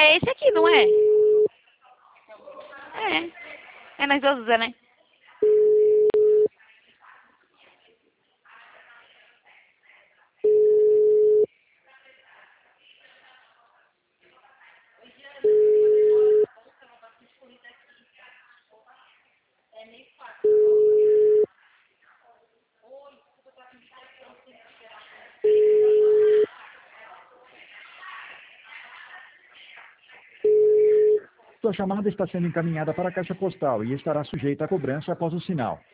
É esse aqui, não é? É. É nós duas, né? Sua chamada está sendo encaminhada para a caixa postal e estará sujeita a cobrança após o sinal.